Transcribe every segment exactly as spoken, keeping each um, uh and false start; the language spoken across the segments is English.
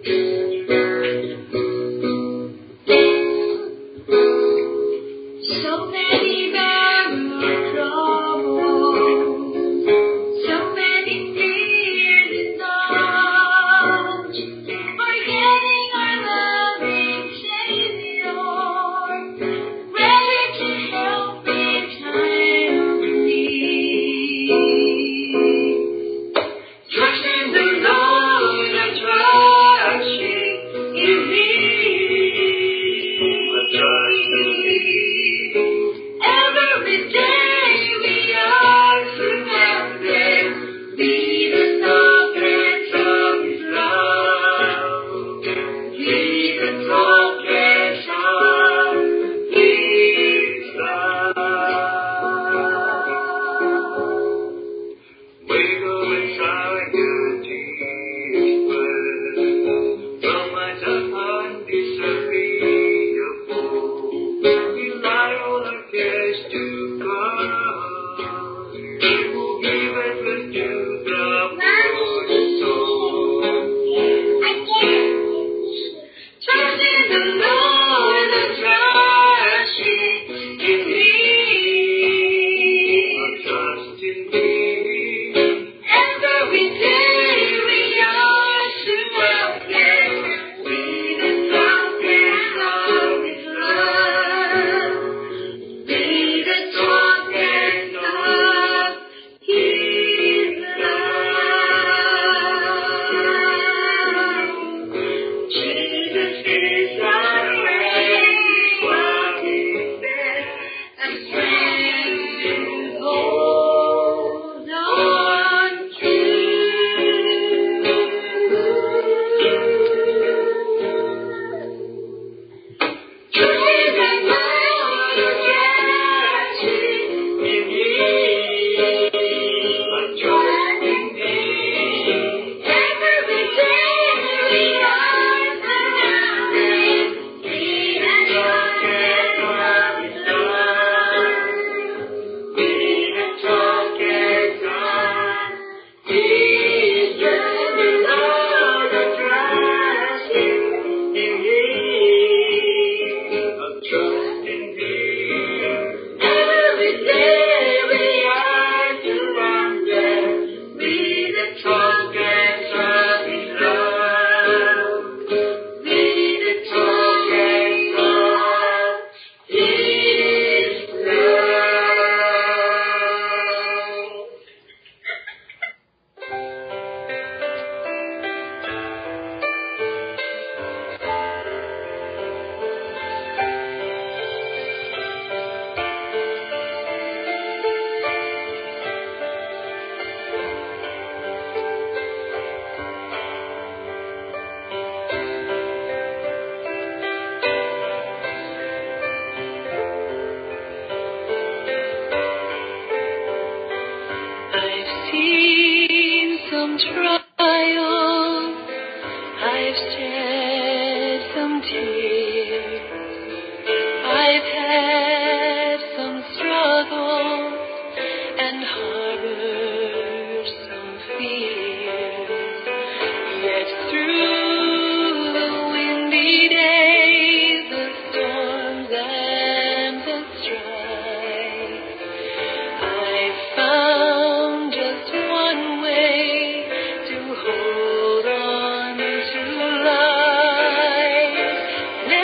Hold on to life.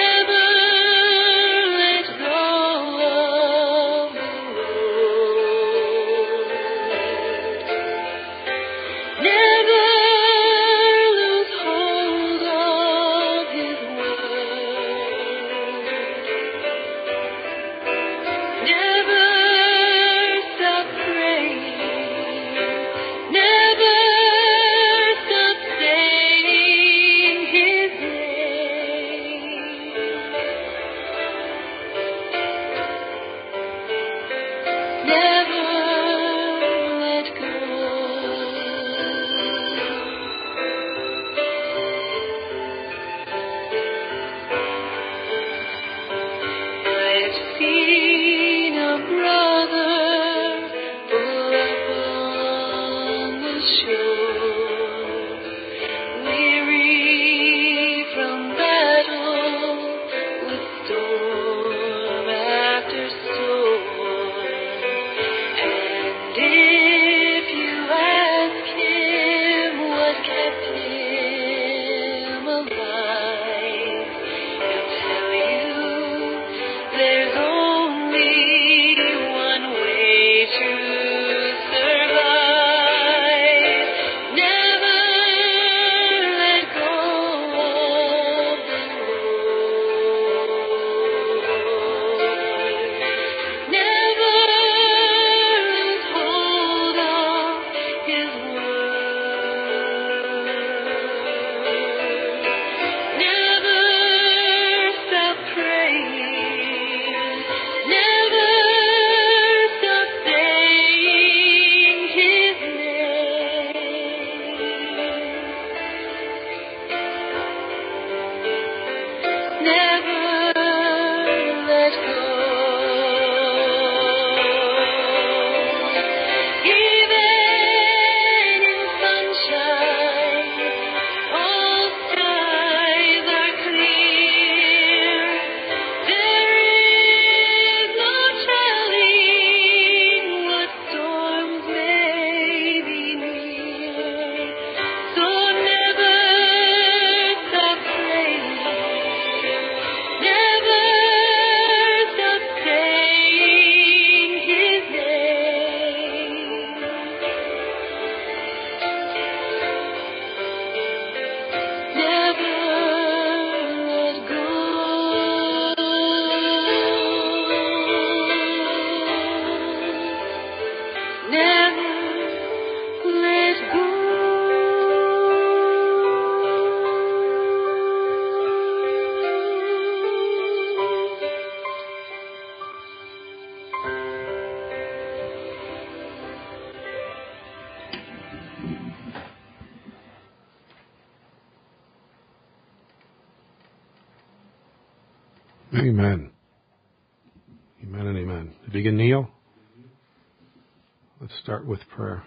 Amen. Amen and amen. If you can kneel, let's start with prayer.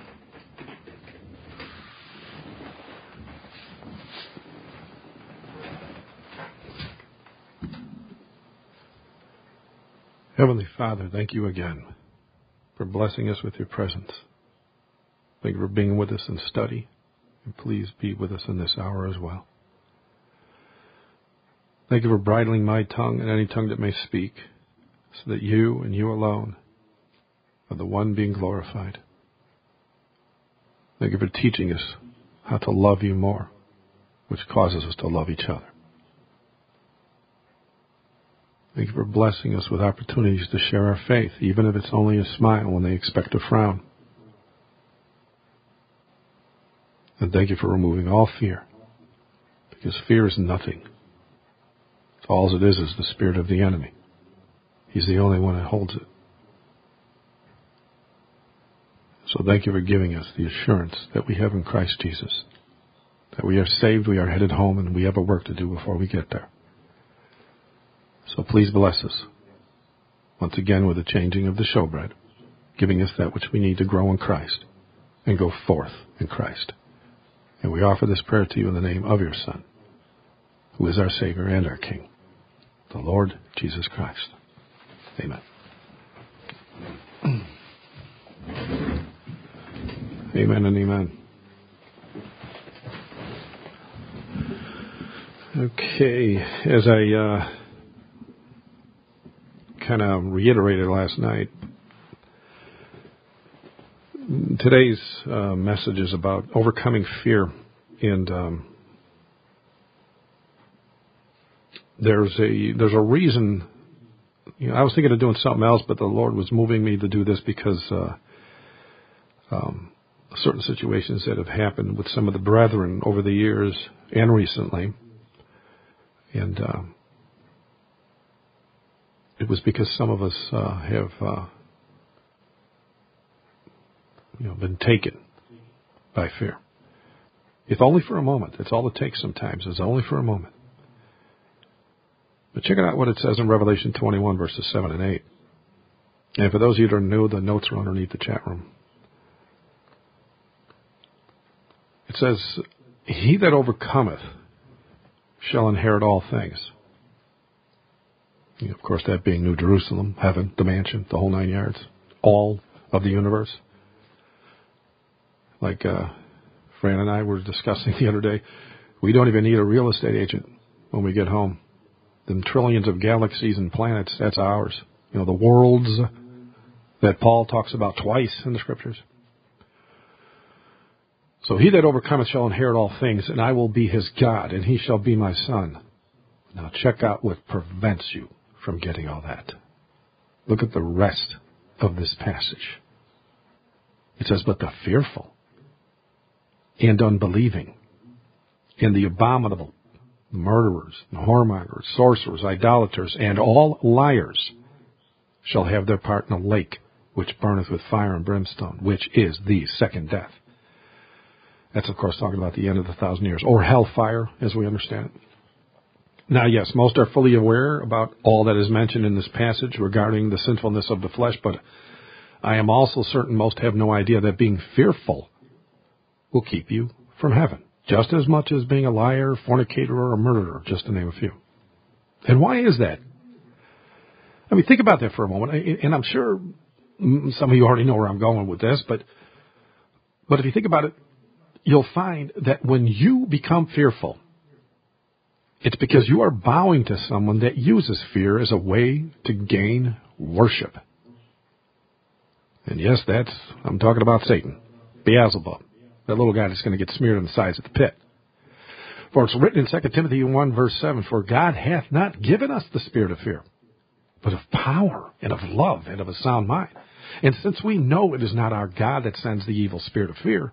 Heavenly Father, thank you again for blessing us with your presence. Thank you for being with us in study, and please be with us in this hour as well. Thank you for bridling my tongue and any tongue that may speak, so that you and you alone are the one being glorified. Thank you for teaching us how to love you more, which causes us to love each other. Thank you for blessing us with opportunities to share our faith, even if it's only a smile when they expect a frown. And thank you for removing all fear, because fear is nothing. All it is is the spirit of the enemy. He's the only one that holds it. So thank you for giving us the assurance that we have in Christ Jesus, that we are saved, we are headed home, and we have a work to do before we get there. So please bless us, once again with the changing of the showbread, giving us that which we need to grow in Christ and go forth in Christ. And we offer this prayer to you in the name of your Son, who is our Savior and our King, the Lord Jesus Christ. Amen. Amen and amen. Okay, as I uh, kind of reiterated last night, today's uh, message is about overcoming fear, and um, there's a there's a reason. You know, I was thinking of doing something else, but the Lord was moving me to do this because uh, um, certain situations that have happened with some of the brethren over the years and recently, and uh, it was because some of us uh, have uh, you know been taken by fear. If only for a moment. It's all it takes sometimes. It's only for a moment. But check out what it says in Revelation twenty-one, verses seven and eight. And for those of you that are new, the notes are underneath the chat room. It says, "He that overcometh shall inherit all things." You know, of course, that being New Jerusalem, heaven, the mansion, the whole nine yards, all of the universe. Like uh, Fran and I were discussing the other day, we don't even need a real estate agent when we get home. The trillions of galaxies and planets, that's ours. You know, the worlds that Paul talks about twice in the Scriptures. So he that overcometh shall inherit all things, and I will be his God, and he shall be my son. Now check out what prevents you from getting all that. Look at the rest of this passage. It says, "But the fearful and unbelieving and the abominable, murderers, and whoremongers, sorcerers, idolaters, and all liars shall have their part in a lake which burneth with fire and brimstone, which is the second death." That's, of course, talking about the end of the thousand years, or hellfire, as we understand it. Now, yes, most are fully aware about all that is mentioned in this passage regarding the sinfulness of the flesh, but I am also certain most have no idea that being fearful will keep you from heaven, just as much as being a liar, fornicator, or a murderer, just to name a few. And why is that? I mean, think about that for a moment, and I'm sure some of you already know where I'm going with this, but but if you think about it, you'll find that when you become fearful, it's because you are bowing to someone that uses fear as a way to gain worship. And yes, that's, I'm talking about Satan, Beelzebub, that little guy that's going to get smeared on the sides of the pit. For it's written in Second Timothy one, verse seven, "For God hath not given us the spirit of fear, but of power and of love and of a sound mind." And since we know it is not our God that sends the evil spirit of fear,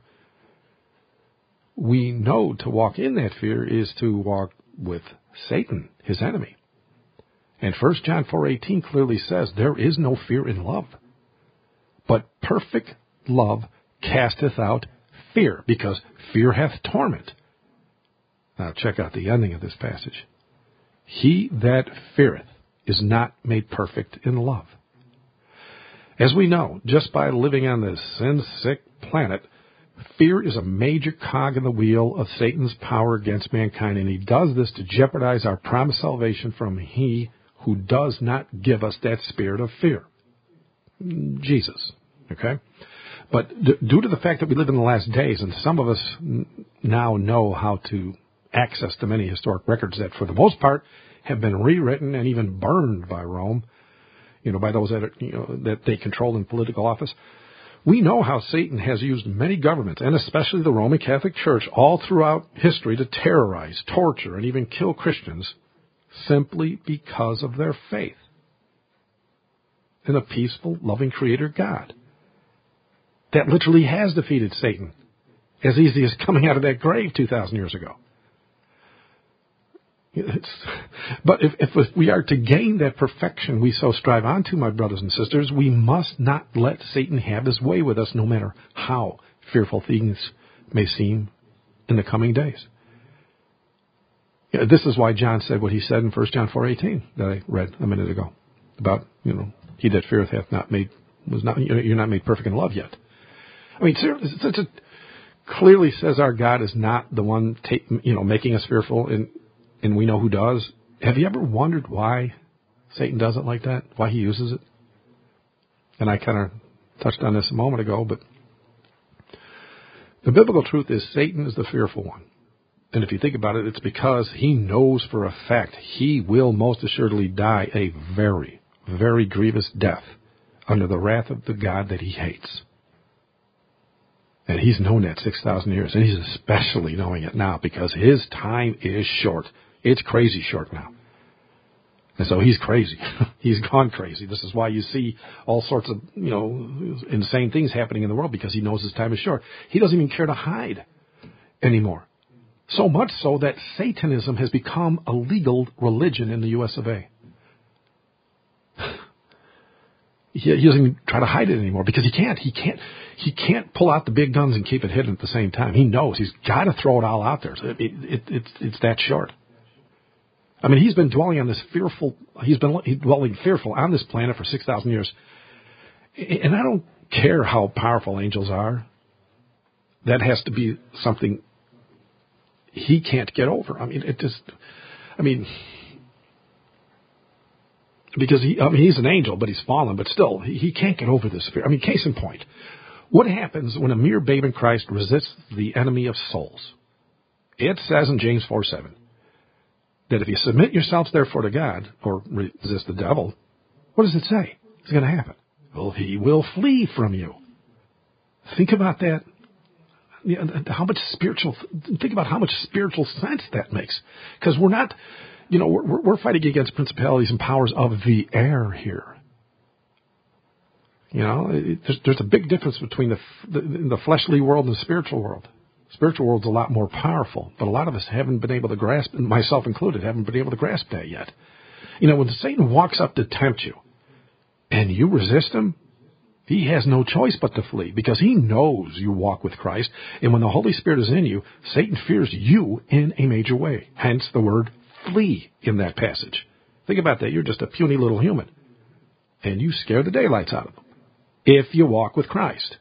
we know to walk in that fear is to walk with Satan, his enemy. And First John four eighteen clearly says, "There is no fear in love, but perfect love casteth out fear, because fear hath torment." Now check out the ending of this passage. He that feareth is not made perfect in love. As we know, just by living on this sin-sick planet, fear is a major cog in the wheel of Satan's power against mankind, and he does this to jeopardize our promised salvation from he who does not give us that spirit of fear. Jesus. Okay? But d- due to the fact that we live in the last days, and some of us n- now know how to access the many historic records that, for the most part, have been rewritten and even burned by Rome, you know, by those that, are, you know, that they control in political office, we know how Satan has used many governments, and especially the Roman Catholic Church, all throughout history to terrorize, torture, and even kill Christians simply because of their faith in a peaceful, loving Creator God that literally has defeated Satan as easy as coming out of that grave two thousand years ago. It's, but if, if we are to gain that perfection we so strive on to, my brothers and sisters, we must not let Satan have his way with us, no matter how fearful things may seem in the coming days. You know, this is why John said what he said in First John four eighteen that I read a minute ago about, you know, he that feareth hath not made, was not, you're not made perfect in love yet. I mean, it clearly says our God is not the one, take, you know, making us fearful, and and we know who does. Have you ever wondered why Satan does it like that? Why he uses it? And I kind of touched on this a moment ago, but the biblical truth is Satan is the fearful one. And if you think about it, it's because he knows for a fact he will most assuredly die a very, very grievous death under the wrath of the God that he hates. And he's known that six thousand years, and he's especially knowing it now because his time is short. It's crazy short now. And so he's crazy. He's gone crazy. This is why you see all sorts of, you know, insane things happening in the world, because he knows his time is short. He doesn't even care to hide anymore. So much so that Satanism has become a legal religion in the U S of A. He doesn't even try to hide it anymore because he can't. He can't. He can't pull out the big guns and keep it hidden at the same time. He knows he's got to throw it all out there. So it, it, it, it's it's that short. I mean, he's been dwelling on this fearful. He's been dwelling fearful on this planet for six thousand years, and I don't care how powerful angels are. That has to be something he can't get over. I mean, it just. I mean. Because he, I mean, he's an angel, but he's fallen, but still, he, he can't get over this fear. I mean, case in point, what happens when a mere babe in Christ resists the enemy of souls? It says in James four seven that if you submit yourselves therefore to God, or resist the devil, what does it say is going to happen? Well, he will flee from you. Think about that. How much spiritual, think about how much spiritual sense that makes. Because we're not... You know, we're, we're fighting against principalities and powers of the air here. You know, it, there's, there's a big difference between the, the the fleshly world and the spiritual world. The spiritual world's a lot more powerful, but a lot of us haven't been able to grasp, myself included, haven't been able to grasp that yet. You know, when Satan walks up to tempt you, and you resist him, he has no choice but to flee, because he knows you walk with Christ, and when the Holy Spirit is in you, Satan fears you in a major way. Hence the word flee in that passage. Think about that. You're just a puny little human, and you scare the daylights out of him if you walk with Christ.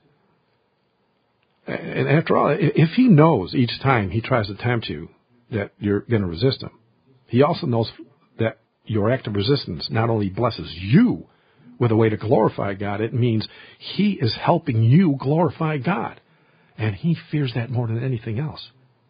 And after all, if he knows each time he tries to tempt you that you're going to resist him, he also knows that your act of resistance not only blesses you with a way to glorify God, it means he is helping you glorify God. And he fears that more than anything else.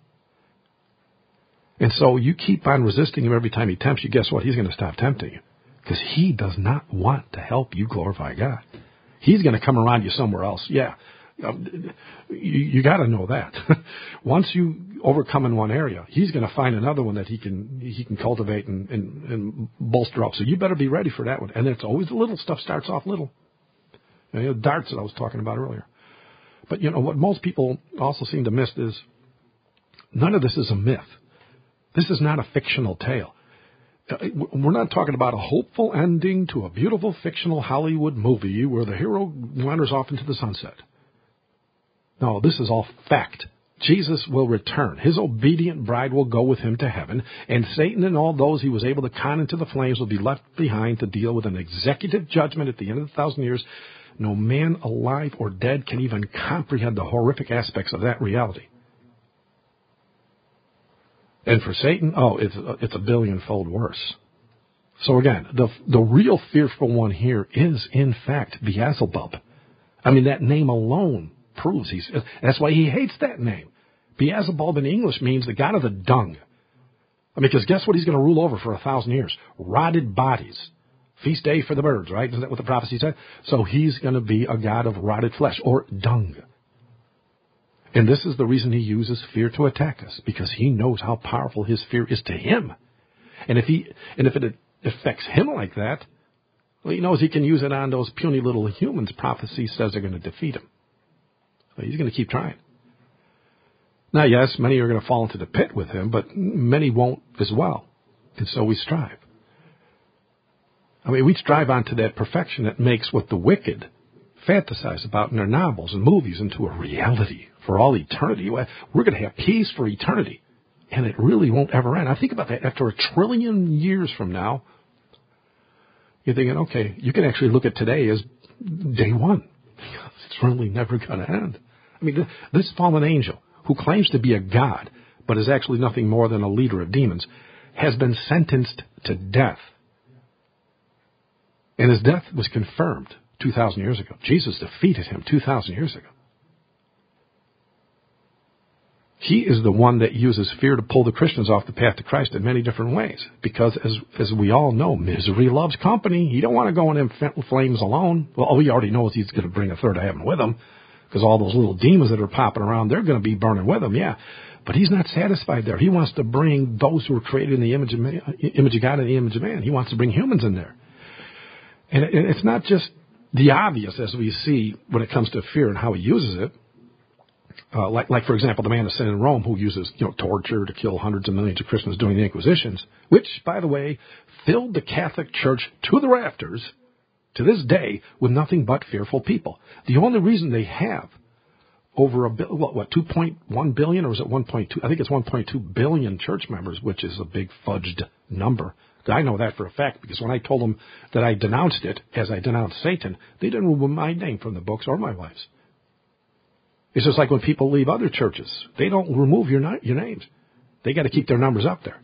And so you keep on resisting him every time he tempts you. Guess what? He's going to stop tempting you, because he does not want to help you glorify God. He's going to come around you somewhere else. Yeah, um, you, you got to know that. Once you overcome in one area, he's going to find another one that he can he can cultivate and, and, and bolster up. So you better be ready for that one. And it's always the little stuff starts off little. You know, darts that I was talking about earlier. But you know what most people also seem to miss is none of this is a myth. This is not a fictional tale. We're not talking about a hopeful ending to a beautiful fictional Hollywood movie where the hero wanders off into the sunset. No, this is all fact Jesus will return. His obedient bride will go with him to heaven, and Satan and all those he was able to con into the flames will be left behind to deal with an executive judgment at the end of the thousand years. No man alive or dead can even comprehend the horrific aspects of that reality. And for Satan, oh, it's it's a billion-fold worse. So again, the the real fearful one here is, in fact, Beelzebub. I mean, that name alone proves he's, that's why he hates that name. Beelzebub in English means the god of the dung. I mean, because guess what he's going to rule over for a thousand years? Rotted bodies. Feast day for the birds, right? Isn't that what the prophecy said? So he's going to be a god of rotted flesh, or dung. And this is the reason he uses fear to attack us, because he knows how powerful his fear is to him. And if he, and if it affects him like that, well, he knows he can use it on those puny little humans prophecy says are going to defeat him. So he's going to keep trying. Now, yes, many are going to fall into the pit with him, but many won't as well. And so we strive. I mean, we strive on to that perfection that makes what the wicked fantasize about in their novels and movies into a reality for all eternity. We're going to have peace for eternity, and it really won't ever end. I think about that. After a trillion years from now, you're thinking, okay, you can actually look at today as day one. It's really never going to end. I mean, this fallen angel, who claims to be a god, but is actually nothing more than a leader of demons, has been sentenced to death. And his death was confirmed two thousand years ago. Jesus defeated him two thousand years ago. He is the one that uses fear to pull the Christians off the path to Christ in many different ways. Because, as as we all know, misery loves company. You don't want to go in them flames alone. Well, all he already knows he's going to bring a third of heaven with him. Because all those little demons that are popping around, they're going to be burning with him, yeah. But he's not satisfied there. He wants to bring those who are created in the image of, man, image of God and the image of man. He wants to bring humans in there. And it's not just the obvious, as we see when it comes to fear and how he uses it. Uh, like, like, for example, the man of sin in Rome who uses, you know, torture to kill hundreds of millions of Christians during the Inquisitions, which, by the way, filled the Catholic Church to the rafters to this day with nothing but fearful people. The only reason they have over a, what, what two point one billion, or is it one point two? I think it's one point two billion church members, which is a big fudged number. I know that for a fact, because when I told them that I denounced it, as I denounced Satan, they didn't remove my name from the books or my wife's. It's just like when people leave other churches. They don't remove your, your names. They got to keep their numbers up there.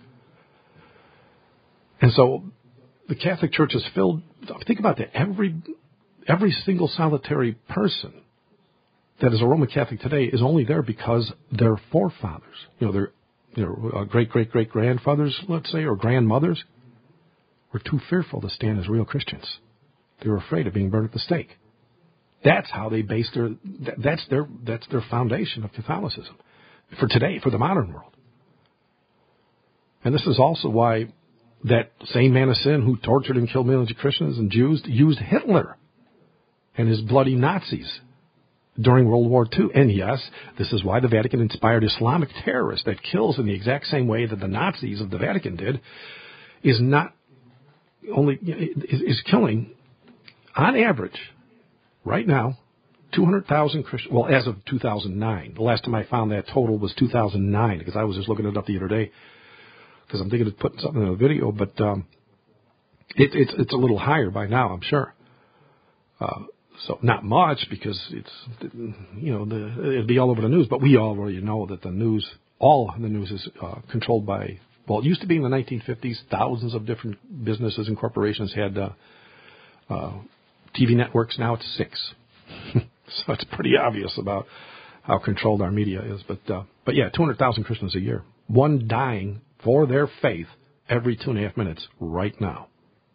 And so the Catholic Church is filled. Think about that. Every, every single solitary person that is a Roman Catholic today is only there because their forefathers, you know, their, their great, great, great grandfathers, let's say, or grandmothers, were too fearful to stand as real Christians. They were afraid of being burned at the stake. That's how they base their, that's their, that's their foundation of Catholicism for today, for the modern world. And this is also why that same man of sin who tortured and killed millions of Christians and Jews used Hitler and his bloody Nazis during World War Two. And yes, this is why the Vatican inspired Islamic terrorists that kills in the exact same way that the Nazis of the Vatican did, is not only, is, is killing, on average, right now, two hundred thousand Christians, well, as of two thousand nine. The last time I found that total was two thousand nine, because I was just looking it up the other day, because I'm thinking of putting something in the video, but um, it, it's it's a little higher by now, I'm sure. Uh, so not much, because it's, you know, the, it'd be all over the news, but we already know that the news, all the news is uh, controlled by, well, it used to be in the nineteen fifties, thousands of different businesses and corporations had uh, uh, T V networks. Now it's six. So it's pretty obvious about how controlled our media is. But, uh, but yeah, two hundred thousand Christians a year. One dying for their faith every two and a half minutes right now.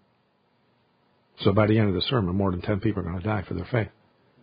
So by the end of the sermon, more than ten people are going to die for their faith.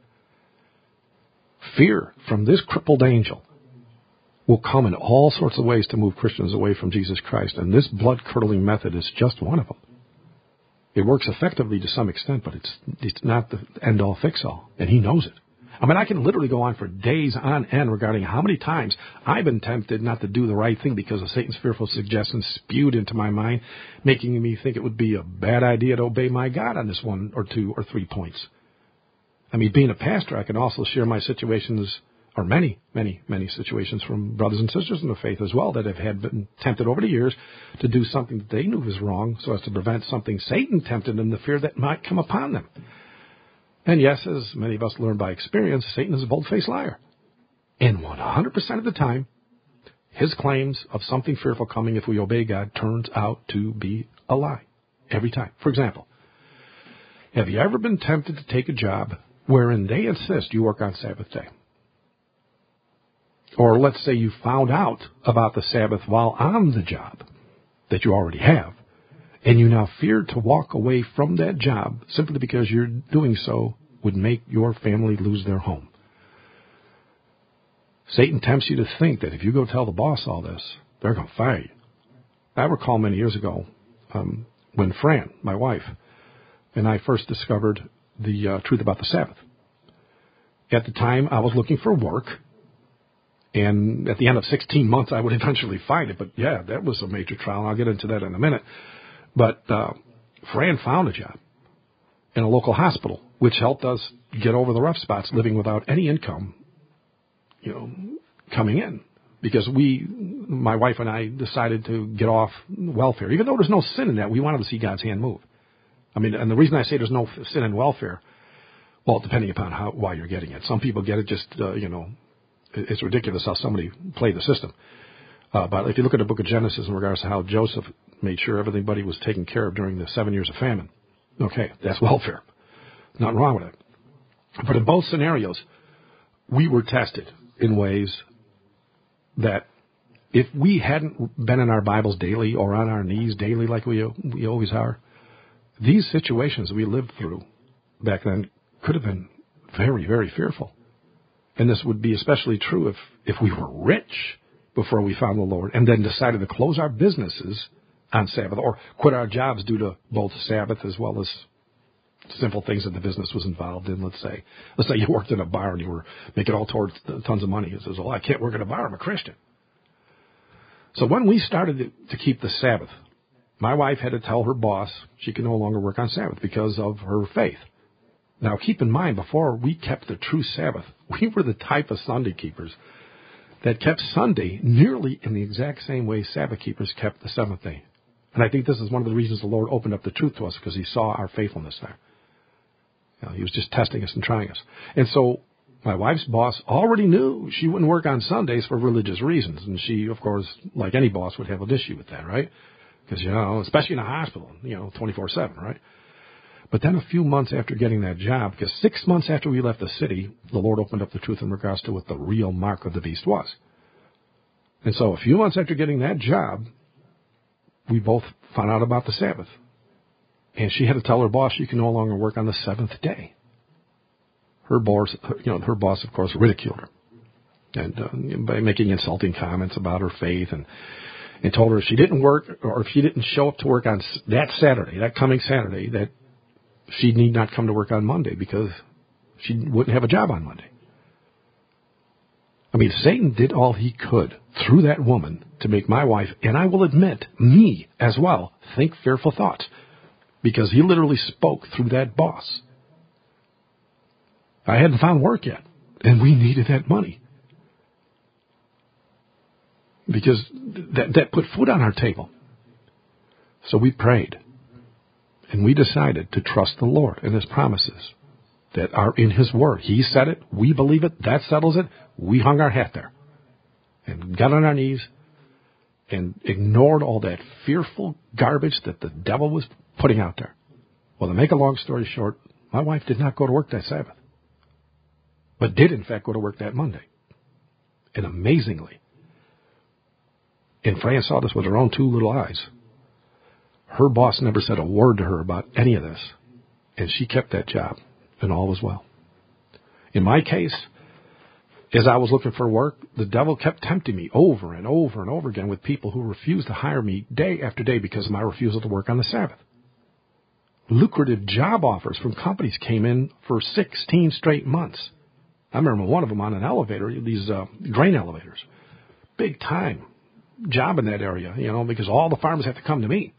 Fear from this crippled angel will come in all sorts of ways to move Christians away from Jesus Christ. And this blood-curdling method is just one of them. It works effectively to some extent, but it's it's not the end-all, fix-all, and he knows it. I mean, I can literally go on for days on end regarding how many times I've been tempted not to do the right thing because of Satan's fearful suggestions spewed into my mind, making me think it would be a bad idea to obey my God on this one or two or three points. I mean, being a pastor, I can also share my situations or many, many, many situations from brothers and sisters in the faith as well that have had been tempted over the years to do something that they knew was wrong so as to prevent something Satan tempted them, the fear that might come upon them. And yes, as many of us learn by experience, Satan is a bold-faced liar. And one hundred percent of the time, his claims of something fearful coming if we obey God turns out to be a lie. Every time. For example, have you ever been tempted to take a job wherein they insist you work on Sabbath day? Or let's say you found out about the Sabbath while on the job that you already have, and you now fear to walk away from that job simply because you're doing so would make your family lose their home. Satan tempts you to think that if you go tell the boss all this, they're going to fire you. I recall many years ago um, when Fran, my wife, and I first discovered the uh, truth about the Sabbath. At the time, I was looking for work, and at the end of sixteen months, I would eventually find it. But yeah, that was a major trial, and I'll get into that in a minute. But uh, Fran found a job in a local hospital, which helped us get over the rough spots living without any income, you know, coming in. Because we, my wife and I, decided to get off welfare. Even though there's no sin in that, we wanted to see God's hand move. I mean, and the reason I say there's no sin in welfare, well, depending upon how why you're getting it. Some people get it just, uh, you know, it's ridiculous how somebody played the system. Uh, but if you look at the book of Genesis in regards to how Joseph made sure everybody was taken care of during the seven years of famine, okay, that's welfare. Nothing wrong with it. But in both scenarios, we were tested in ways that if we hadn't been in our Bibles daily or on our knees daily like we we always are, these situations we lived through back then could have been very, very fearful. And this would be especially true if, if we were rich before we found the Lord and then decided to close our businesses on Sabbath or quit our jobs due to both Sabbath as well as simple things that the business was involved in. Let's say, let's say you worked in a bar and you were making all towards tons of money. It says, "Oh, I can't work in a bar. I'm a Christian." So when we started to, to keep the Sabbath, my wife had to tell her boss she could no longer work on Sabbath because of her faith. Now, keep in mind, before we kept the true Sabbath, we were the type of Sunday keepers that kept Sunday nearly in the exact same way Sabbath keepers kept the seventh day. And I think this is one of the reasons the Lord opened up the truth to us, because he saw our faithfulness there. You know, he was just testing us and trying us. And so my wife's boss already knew she wouldn't work on Sundays for religious reasons. And she, of course, like any boss, would have an issue with that, right? Because, you know, especially in a hospital, you know, twenty-four seven, right? But then a few months after getting that job, because six months after we left the city, the Lord opened up the truth in regards to what the real mark of the beast was. And so a few months after getting that job, we both found out about the Sabbath. And she had to tell her boss she can no longer work on the seventh day. Her boss, you know, her boss, of course, ridiculed her and uh, by making insulting comments about her faith, and and told her if she didn't work or if she didn't show up to work on that Saturday, that coming Saturday, that she need not come to work on Monday because she wouldn't have a job on Monday. I mean, Satan did all he could through that woman to make my wife, and I will admit, me as well, think fearful thoughts, because he literally spoke through that boss. I hadn't found work yet, and we needed that money because that, that put food on our table. So we prayed, and we decided to trust the Lord and his promises that are in his word. He said it. We believe it. That settles it. We hung our hat there and got on our knees and ignored all that fearful garbage that the devil was putting out there. Well, to make a long story short, my wife did not go to work that Sabbath, but did, in fact, go to work that Monday. And amazingly, and Fran saw this with her own two little eyes, her boss never said a word to her about any of this, and she kept that job, and all was well. In my case, as I was looking for work, the devil kept tempting me over and over and over again with people who refused to hire me day after day because of my refusal to work on the Sabbath. Lucrative job offers from companies came in for sixteen straight months. I remember one of them on an elevator, these uh, grain elevators. Big time job in that area, you know, because all the farmers have to come to me.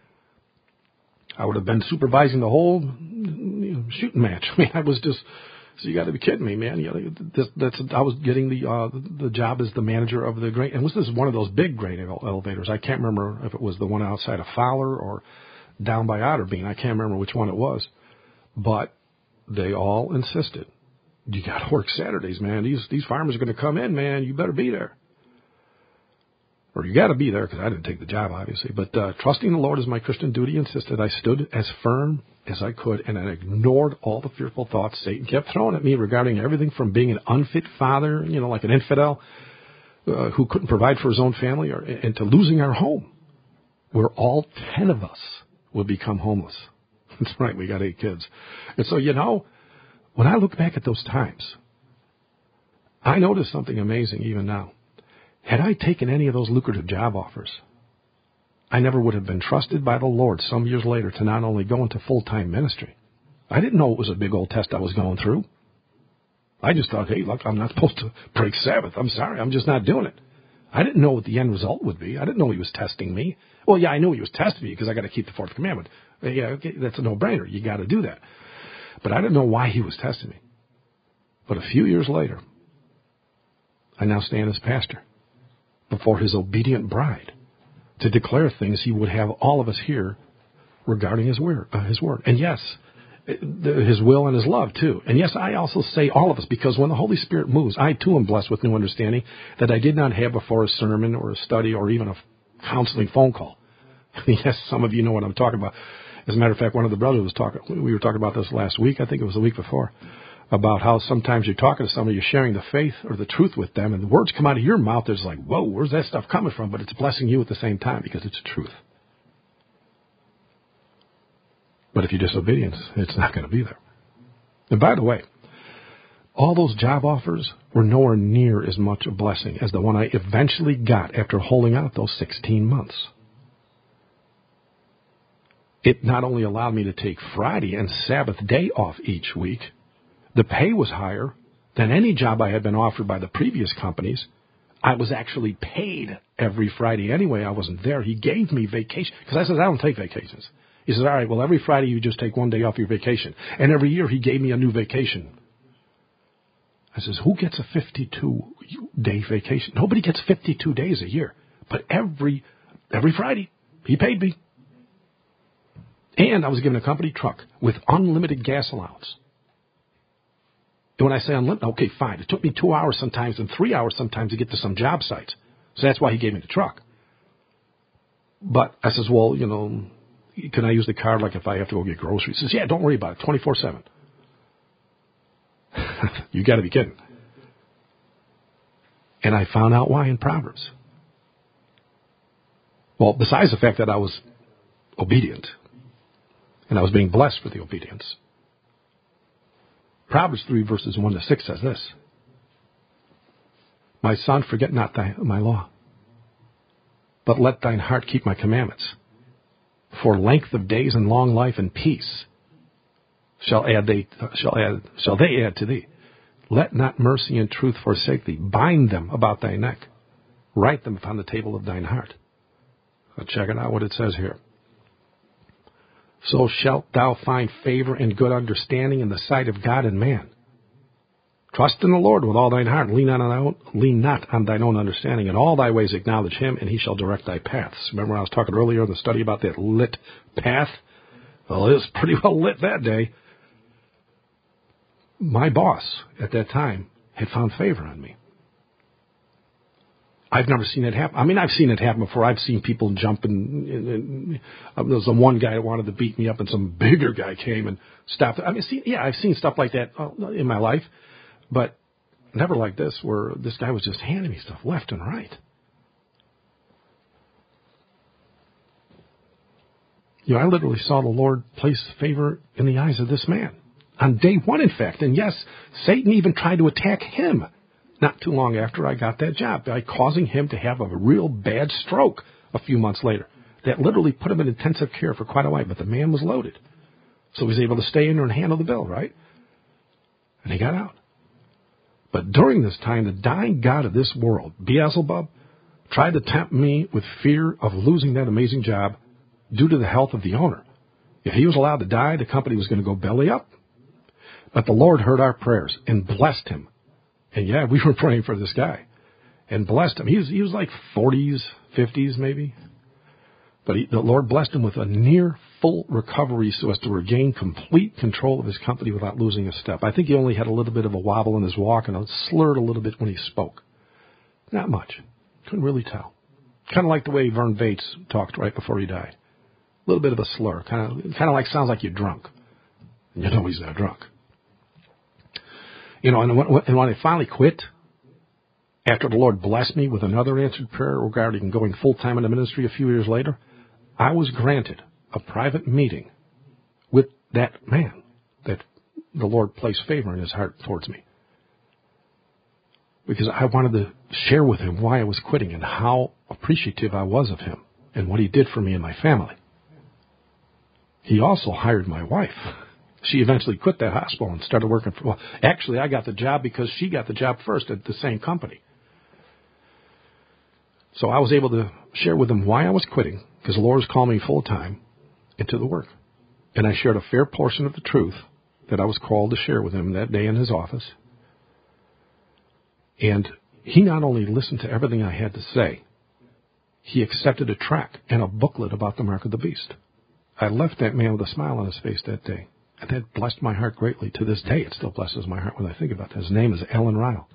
I would have been supervising the whole you know, shooting match. I mean, I was just So you got to be kidding me, man. You know, this, that's, I was getting the, uh, the the job as the manager of the grain, and this is one of those big grain ele- elevators. I can't remember if it was the one outside of Fowler or down by Otterbein. I can't remember which one it was, but they all insisted, you got to work Saturdays, man. These these farmers are going to come in, man. You better be there. Or you got to be there, because I didn't take the job, obviously. But uh, trusting the Lord as my Christian duty insisted, I stood as firm as I could, and I ignored all the fearful thoughts Satan kept throwing at me regarding everything from being an unfit father, you know, like an infidel uh, who couldn't provide for his own family, or, and to losing our home, where all ten of us would become homeless. That's right, we got eight kids. And so, you know, when I look back at those times, I noticed something amazing even now. Had I taken any of those lucrative job offers, I never would have been trusted by the Lord some years later to not only go into full-time ministry. I didn't know it was a big old test I was going through. I just thought, hey, look, I'm not supposed to break Sabbath. I'm sorry, I'm just not doing it. I didn't know what the end result would be. I didn't know he was testing me. Well, yeah, I knew he was testing me because I got to keep the fourth commandment. Yeah, okay, that's a no-brainer. You got to do that. But I didn't know why he was testing me. But a few years later, I now stand as pastor before his obedient bride to declare things he would have all of us hear regarding his word. Uh, his word. And yes, his will and his love, too. And yes, I also say all of us, because when the Holy Spirit moves, I, too, am blessed with new understanding that I did not have before a sermon or a study or even a counseling phone call. Yes, some of you know what I'm talking about. As a matter of fact, one of the brothers was talking, we were talking about this last week, I think it was the week before, about how sometimes you're talking to somebody, you're sharing the faith or the truth with them, and the words come out of your mouth, there's like, whoa, where's that stuff coming from? But it's blessing you at the same time because it's truth. But if you're disobedient, it's not going to be there. And by the way, all those job offers were nowhere near as much a blessing as the one I eventually got after holding out those sixteen months. It not only allowed me to take Friday and Sabbath day off each week, the pay was higher than any job I had been offered by the previous companies. I was actually paid every Friday anyway. I wasn't there. He gave me vacation, because I said, I don't take vacations. He says, all right, well, every Friday you just take one day off your vacation. And every year he gave me a new vacation. I says, who gets a fifty-two day vacation? Nobody gets fifty-two days a year. But every every Friday he paid me. And I was given a company truck with unlimited gas allowance. And when I say unlimited, okay, fine. It took me two hours sometimes and three hours sometimes to get to some job sites. So that's why he gave me the truck. But I says, well, you know, can I use the card like if I have to go get groceries? He says, yeah, don't worry about it, twenty-four seven. You got to be kidding. And I found out why in Proverbs. Well, besides the fact that I was obedient, and I was being blessed for the obedience, Proverbs three, verses one to six says this: My son, forget not thy, my law, but let thine heart keep my commandments. For length of days and long life and peace shall add they shall add shall they add to thee. Let not mercy and truth forsake thee. Bind them about thy neck. Write them upon the table of thine heart. Now check it out what it says here. So shalt thou find favor and good understanding in the sight of God and man. Trust in the Lord with all thine heart. Lean, on thy own, lean not on thine own understanding. In all thy ways acknowledge him, and he shall direct thy paths. Remember I was talking earlier in the study about that lit path? Well, it was pretty well lit that day. My boss at that time had found favor on me. I've never seen it happen. I mean, I've seen it happen before. I've seen people jump and, and, and um, there was some one guy that wanted to beat me up, and some bigger guy came and stopped. I mean, see, yeah, I've seen stuff like that in my life, but never like this, where this guy was just handing me stuff left and right. You know, I literally saw the Lord place favor in the eyes of this man on day one, in fact. And yes, Satan even tried to attack him not too long after I got that job by causing him to have a real bad stroke a few months later. That literally put him in intensive care for quite a while, but the man was loaded. So he was able to stay in there and handle the bill, right? And he got out. But during this time, the dying god of this world, Beelzebub, tried to tempt me with fear of losing that amazing job due to the health of the owner. If he was allowed to die, the company was going to go belly up. But the Lord heard our prayers and blessed him. And yeah, we were praying for this guy and blessed him. He was, he was like forties, fifties maybe. But he, the Lord blessed him with a near full recovery so as to regain complete control of his company without losing a step. I think he only had a little bit of a wobble in his walk and slurred a little bit when he spoke. Not much. Couldn't really tell. Kind of like the way Vern Bates talked right before he died. A little bit of a slur. Kind of, kind of like sounds like you're drunk. And you know he's not drunk. You know, and when, and when I finally quit, after the Lord blessed me with another answered prayer regarding going full-time in the ministry a few years later, I was granted a private meeting with that man that the Lord placed favor in his heart towards me. Because I wanted to share with him why I was quitting and how appreciative I was of him and what he did for me and my family. He also hired my wife. She eventually quit that hospital and started working for, well, actually I got the job because she got the job first at the same company. So I was able to share with him why I was quitting, because the Lord was calling me full time into the work. And I shared a fair portion of the truth that I was called to share with him that day in his office. And he not only listened to everything I had to say, he accepted a tract and a booklet about the mark of the beast. I left that man with a smile on his face that day. And that blessed my heart greatly. To this day, it still blesses my heart when I think about it. His name is Alan Ryle.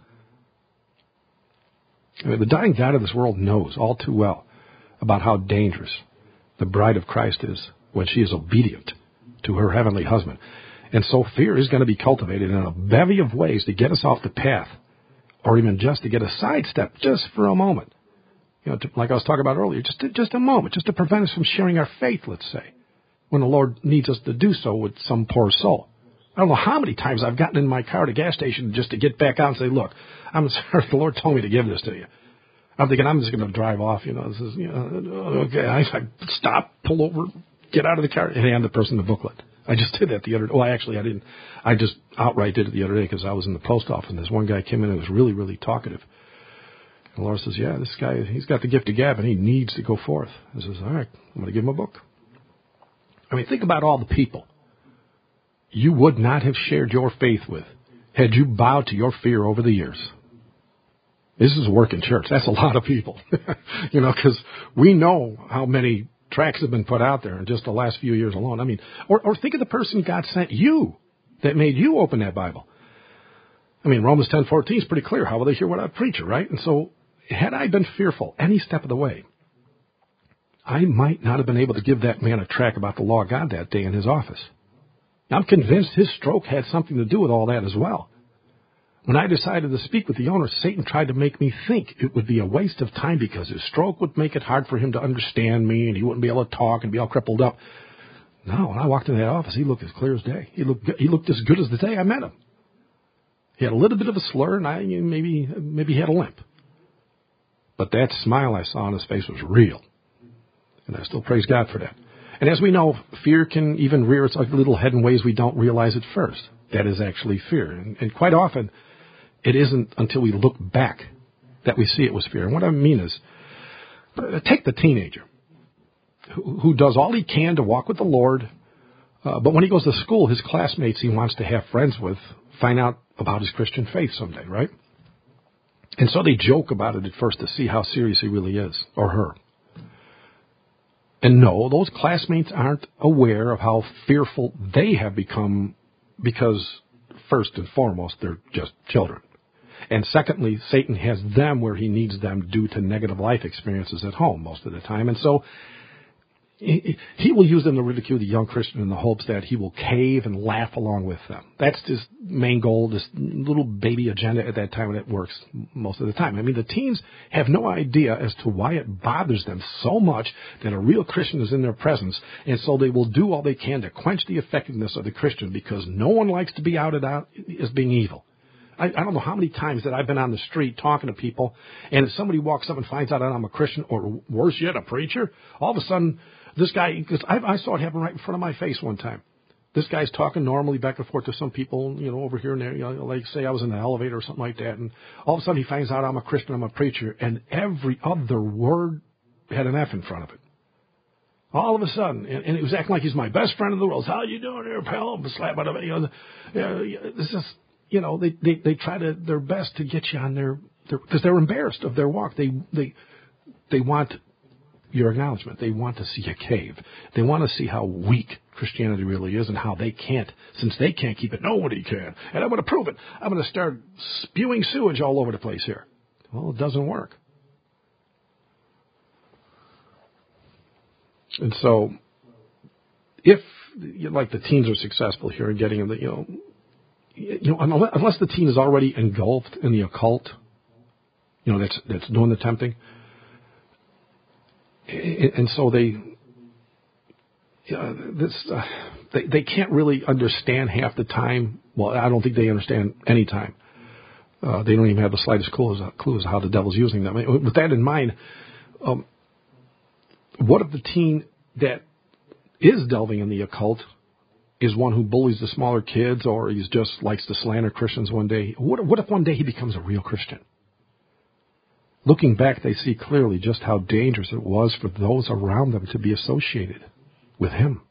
I mean, the dying God of this world knows all too well about how dangerous the bride of Christ is when she is obedient to her heavenly husband. And so fear is going to be cultivated in a bevy of ways to get us off the path, or even just to get a sidestep just for a moment. You know, to, like I was talking about earlier, just to, just a moment, just to prevent us from sharing our faith, let's say, when the Lord needs us to do so with some poor soul. I don't know how many times I've gotten in my car at a gas station just to get back out and say, look, I'm sorry, the Lord told me to give this to you. I'm thinking I'm just going to drive off, you know, this is, you know, okay, I, I stop, pull over, get out of the car, and hand the person the booklet. I just did that the other day. Well, actually, I didn't. I just outright did it the other day because I was in the post office, and this one guy came in and was really, really talkative. And the Lord says, yeah, this guy, he's got the gift of gab, and he needs to go forth. I says, all right, I'm going to give him a book. I mean, think about all the people you would not have shared your faith with had you bowed to your fear over the years. This is work in church. That's a lot of people, you know, because we know how many tracts have been put out there in just the last few years alone. I mean, or, or think of the person God sent you that made you open that Bible. I mean, Romans ten fourteen is pretty clear. How will they hear without a preacher, right? And so had I been fearful any step of the way, I might not have been able to give that man a tract about the law of God that day in his office. I'm convinced his stroke had something to do with all that as well. When I decided to speak with the owner, Satan tried to make me think it would be a waste of time because his stroke would make it hard for him to understand me and he wouldn't be able to talk and be all crippled up. No, when I walked into that office, he looked as clear as day. He looked he looked as good as the day I met him. He had a little bit of a slur and I maybe maybe he had a limp. But that smile I saw on his face was real. And I still praise God for that. And as we know, fear can even rear its ugly little head in ways we don't realize at first. That is actually fear. And, and quite often, it isn't until we look back that we see it was fear. And what I mean is, take the teenager who, who does all he can to walk with the Lord, uh, but when he goes to school, his classmates he wants to have friends with find out about his Christian faith someday, right? And so they joke about it at first to see how serious he really is, or her. And no, those classmates aren't aware of how fearful they have become because, first and foremost, they're just children. And secondly, Satan has them where he needs them due to negative life experiences at home most of the time. And so he, he will use them to ridicule the young Christian in the hopes that he will cave and laugh along with them. That's his main goal, this little baby agenda at that time, and it works most of the time. I mean, the teens have no idea as to why it bothers them so much that a real Christian is in their presence, and so they will do all they can to quench the effectiveness of the Christian because no one likes to be outed out as being evil. I, I don't know how many times that I've been on the street talking to people, and if somebody walks up and finds out that I'm a Christian, or worse yet, a preacher, all of a sudden, this guy, because I, I saw it happen right in front of my face one time. This guy's talking normally back and forth to some people, you know, over here and there, you know, like say I was in the elevator or something like that, and all of a sudden he finds out I'm a Christian, I'm a preacher, and every other word had an F in front of it. All of a sudden, and, and he was acting like he's my best friend in the world. How you doing here, pal? Slap out of it. You know, uh, this is, you know, they, they, they try to their best to get you on their, because they're embarrassed of their walk. They, they, they want your acknowledgement. They want to see you cave. They want to see how weak Christianity really is and how they can't, since they can't keep it, nobody can. And I'm going to prove it. I'm going to start spewing sewage all over the place here. Well, it doesn't work. And so, if, like, the teens are successful here in getting in the, you know, you know, unless the teen is already engulfed in the occult, you know, that's that's doing the tempting, and so they, you know, this, uh, they they can't really understand half the time. Well, I don't think they understand any time. Uh, they don't even have the slightest clue as, clue as how the devil's using them. With that in mind, um, what if the teen that is delving in the occult is one who bullies the smaller kids, or he just likes to slander Christians one day? What, what if one day he becomes a real Christian? Looking back, they see clearly just how dangerous it was for those around them to be associated with him.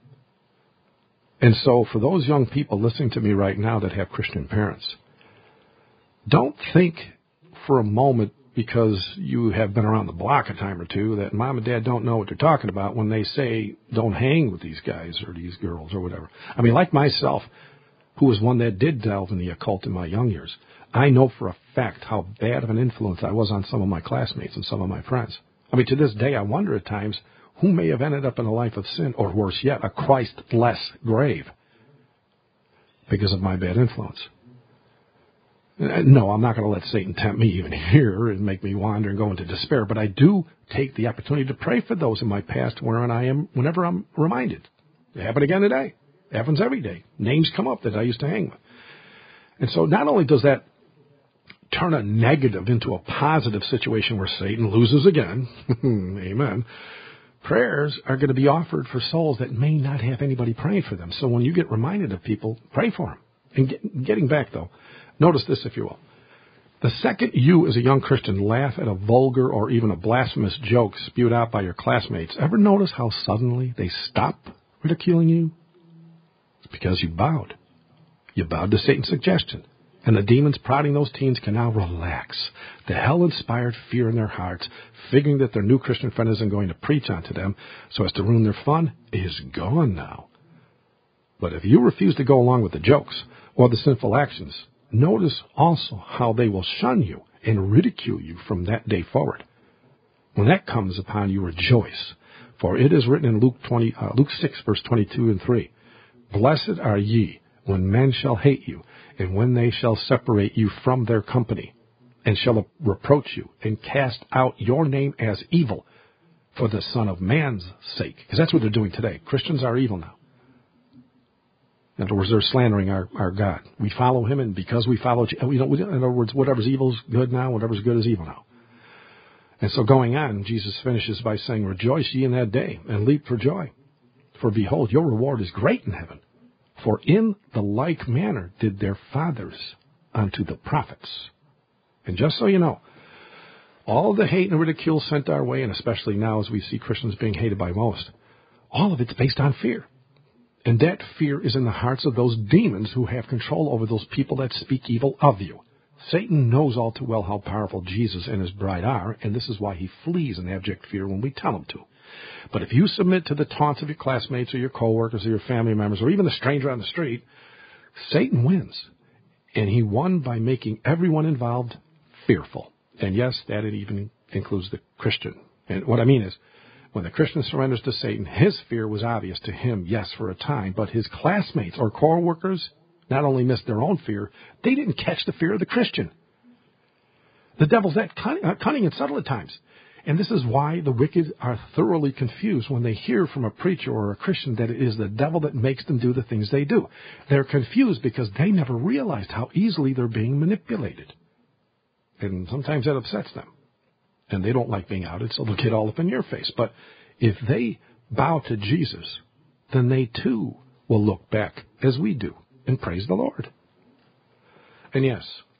And so for those young people listening to me right now that have Christian parents, don't think for a moment, because you have been around the block a time or two, that mom and dad don't know what they're talking about when they say don't hang with these guys or these girls or whatever. I mean, like myself, who was one that did delve in the occult in my young years, I know for a fact how bad of an influence I was on some of my classmates and some of my friends. I mean, to this day, I wonder at times who may have ended up in a life of sin, or worse yet, a Christ-less grave because of my bad influence. No, I'm not going to let Satan tempt me even here and make me wander and go into despair, but I do take the opportunity to pray for those in my past wherein I am, whenever I'm reminded. It happened again today. It happens every day. Names come up that I used to hang with. And so not only does that turn a negative into a positive situation where Satan loses again, amen, prayers are going to be offered for souls that may not have anybody praying for them. So when you get reminded of people, pray for them. And get, getting back, though, notice this, if you will. The second you, as a young Christian, laugh at a vulgar or even a blasphemous joke spewed out by your classmates, ever notice how suddenly they stop ridiculing you? It's because you bowed. You bowed to Satan's suggestion. And the demons prodding those teens can now relax. The hell-inspired fear in their hearts, figuring that their new Christian friend isn't going to preach onto them so as to ruin their fun, is gone now. But if you refuse to go along with the jokes or the sinful actions, notice also how they will shun you and ridicule you from that day forward. When that comes upon you, rejoice, for it is written in Luke twenty, uh, Luke six, verse twenty-two and three, "Blessed are ye when men shall hate you, and when they shall separate you from their company, and shall reproach you, and cast out your name as evil for the Son of Man's sake." Because that's what they're doing today. Christians are evil now. In other words, they're slandering our, our God. We follow him, and because we follow, you know, in other words, whatever's evil is good now, whatever's good is evil now. And so going on, Jesus finishes by saying, "Rejoice ye in that day, and leap for joy. For behold, your reward is great in heaven. For in the like manner did their fathers unto the prophets." And just so you know, all of the hate and ridicule sent our way, and especially now as we see Christians being hated by most, all of it's based on fear. And that fear is in the hearts of those demons who have control over those people that speak evil of you. Satan knows all too well how powerful Jesus and his bride are, and this is why he flees in abject fear when we tell him to. But if you submit to the taunts of your classmates or your coworkers or your family members or even a stranger on the street, Satan wins. And he won by making everyone involved fearful. And yes, that it even includes the Christian. And what I mean is, when the Christian surrenders to Satan, his fear was obvious to him, yes, for a time, but his classmates or co-workers not only missed their own fear, they didn't catch the fear of the Christian. The devil's that cunning and subtle at times. And this is why the wicked are thoroughly confused when they hear from a preacher or a Christian that it is the devil that makes them do the things they do. They're confused because they never realized how easily they're being manipulated. And sometimes that upsets them. And they don't like being outed, so they'll get all up in your face. But if they bow to Jesus, then they too will look back as we do and praise the Lord. And yes,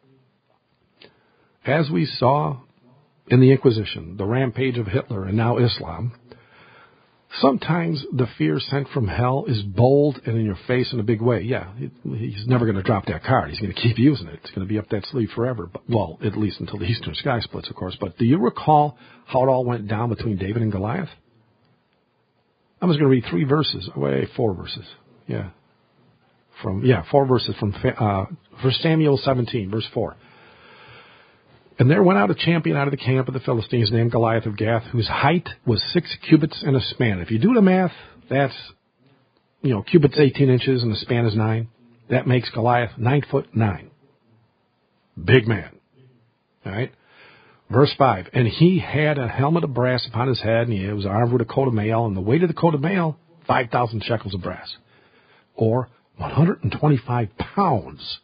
as we saw in the Inquisition, the rampage of Hitler, and now Islam, Sometimes the fear sent from hell is bold and in your face in a big way. Yeah, he's never going to drop that card. He's going to keep using it. It's going to be up that sleeve forever. But, well, at least until the eastern sky splits, of course. But do you recall how it all went down between David and Goliath? I was going to read three verses. Wait, four verses. Yeah. From Yeah, four verses from uh, First Samuel seventeen, verse four. And there went out a champion out of the camp of the Philistines named Goliath of Gath, whose height was six cubits and a span. If you do the math, that's, you know, cubits eighteen inches and the span is nine. That makes Goliath nine foot nine. Big man. All right. Verse five. And he had a helmet of brass upon his head, and he was armed with a coat of mail, and the weight of the coat of mail, five thousand shekels of brass, or one hundred twenty-five pounds.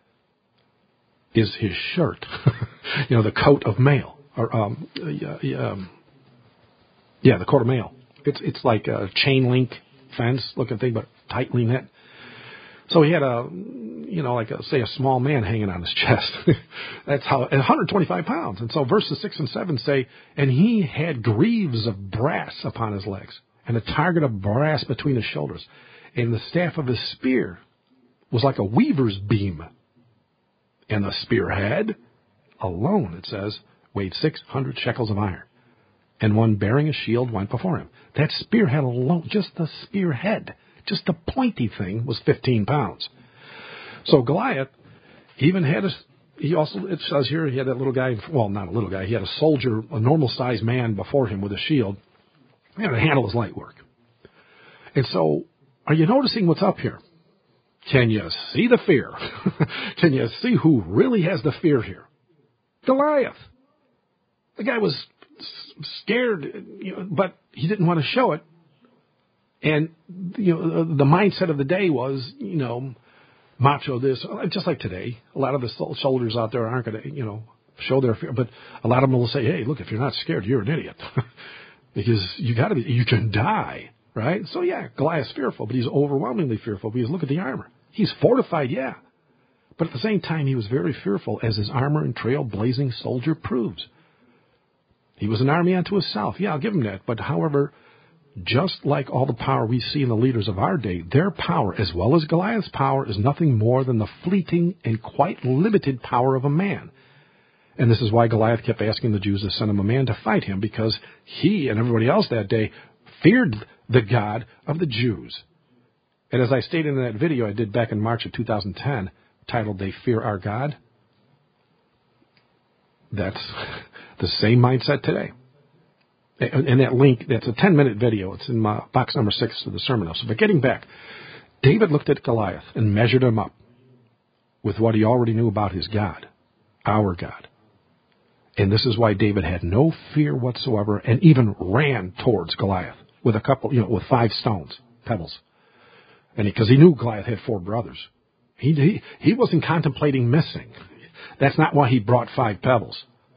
Is his shirt, you know, the coat of mail, or um, uh, um, yeah, the coat of mail. It's it's like a chain link fence looking thing, but tightly knit. So he had a, you know, like a, say a small man hanging on his chest. That's how, and one hundred twenty-five pounds. And so verses six and seven say, and he had greaves of brass upon his legs, and a target of brass between his shoulders, and the staff of his spear was like a weaver's beam. And the spearhead alone, it says, weighed six hundred shekels of iron. And one bearing a shield went before him. That spearhead alone, just the spearhead, just the pointy thing, was fifteen pounds. So Goliath even had a, he also, it says here, he had that little guy, well, not a little guy, he had a soldier, a normal-sized man before him with a shield. He had to handle his light work. And so, are you noticing what's up here? Can you see the fear? Can you see who really has the fear here? Goliath. The guy was scared, you know, but he didn't want to show it. And, you know, the mindset of the day was, you know, macho this, just like today. A lot of the soldiers out there aren't going to, you know, show their fear. But a lot of them will say, hey, look, if you're not scared, you're an idiot. Because you got to be, you can die. Right? So, yeah, Goliath's fearful, but he's overwhelmingly fearful because look at the armor. He's fortified, yeah. But at the same time, he was very fearful, as his armor and trail-blazing soldier proves. He was an army unto himself. Yeah, I'll give him that. But, however, just like all the power we see in the leaders of our day, their power, as well as Goliath's power, is nothing more than the fleeting and quite limited power of a man. And this is why Goliath kept asking the Jews to send him a man to fight him, because he and everybody else that day feared the God of the Jews. And as I stated in that video I did back in March of two thousand ten, titled They Fear Our God, that's the same mindset today. And that link, that's a ten-minute video. It's in my box number six of the sermon notes. But getting back, David looked at Goliath and measured him up with what he already knew about his God, our God. And this is why David had no fear whatsoever and even ran towards Goliath with a couple, you know, with five stones, pebbles. And because he, he knew Goliath had four brothers. He, he, he wasn't contemplating missing. That's not why he brought five pebbles.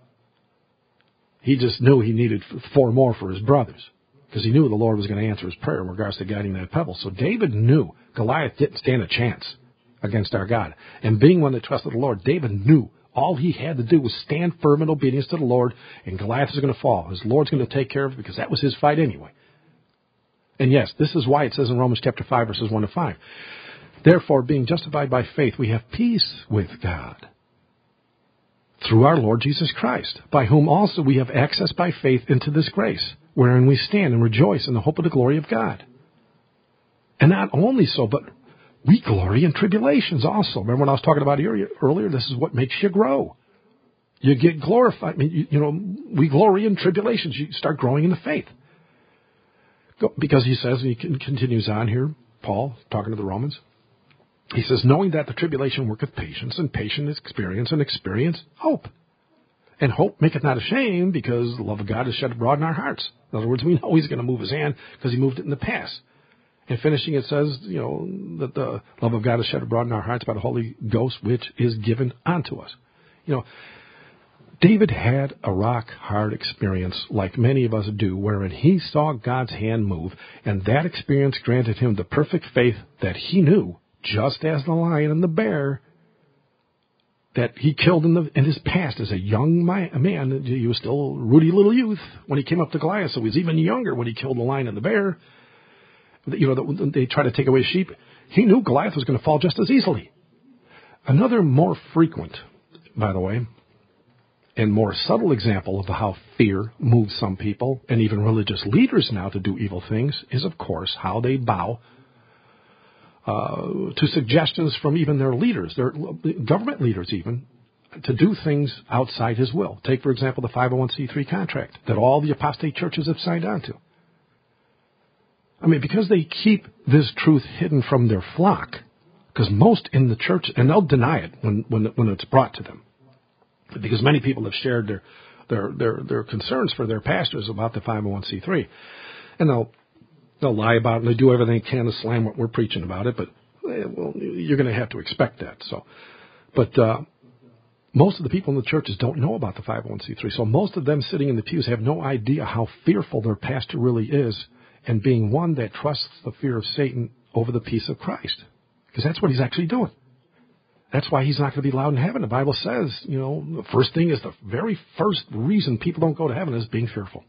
He just knew he needed four more for his brothers, because he knew the Lord was going to answer his prayer in regards to guiding that pebble. So David knew Goliath didn't stand a chance against our God. And being one that trusted the Lord, David knew all he had to do was stand firm in obedience to the Lord, and Goliath is going to fall. His Lord's going to take care of it, because that was his fight anyway. And yes, this is why it says in Romans chapter five, verses one to five, therefore, being justified by faith, we have peace with God through our Lord Jesus Christ, by whom also we have access by faith into this grace, wherein we stand and rejoice in the hope of the glory of God. And not only so, but we glory in tribulations also. Remember when I was talking about earlier, this is what makes you grow. You get glorified. I mean, you, you know, we glory in tribulations. You start growing in the faith. Because he says, and he continues on here, Paul, talking to the Romans, he says, knowing that the tribulation worketh patience, and patience experience, and experience hope. And hope maketh not ashamed, because the love of God is shed abroad in our hearts. In other words, we know he's going to move his hand, because he moved it in the past. And finishing, it says, you know, that the love of God is shed abroad in our hearts by the Holy Ghost, which is given unto us. You know, David had a rock-hard experience, like many of us do, wherein he saw God's hand move, and that experience granted him the perfect faith that he knew, just as the lion and the bear, that he killed in, the, in his past as a young man. He was still a ruddy little youth when he came up to Goliath, so he was even younger when he killed the lion and the bear. You know, they tried to take away sheep. He knew Goliath was going to fall just as easily. Another more frequent, by the way, and more subtle example of how fear moves some people, and even religious leaders now, to do evil things, is, of course, how they bow uh, to suggestions from even their leaders, their government leaders even, to do things outside his will. Take, for example, the five oh one c three contract that all the apostate churches have signed on to. I mean, because they keep this truth hidden from their flock, because most in the church, and they'll deny it when, when, when it's brought to them, because many people have shared their, their, their, their concerns for their pastors about the five oh one c three. And they'll, they'll lie about it, and they do everything they can to slam what we're preaching about it, but eh, well, you're going to have to expect that. So, But uh, most of the people in the churches don't know about the five oh one c three, so most of them sitting in the pews have no idea how fearful their pastor really is, and being one that trusts the fear of Satan over the peace of Christ. Because that's what he's actually doing. That's why he's not going to be allowed in heaven. The Bible says, you know, the first thing is the very first reason people don't go to heaven is being fearful.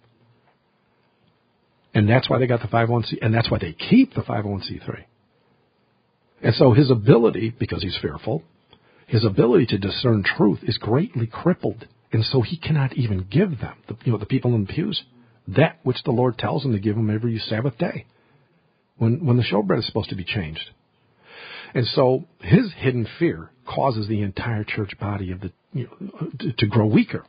And that's why they got the five oh one c, and that's why they keep the five oh one c three. And so his ability, because he's fearful, his ability to discern truth is greatly crippled. And so he cannot even give them, the, you know, the people in the pews, that which the Lord tells him to give them every Sabbath day, when, when the showbread is supposed to be changed. And so his hidden fear causes the entire church body of the you know, to, to grow weaker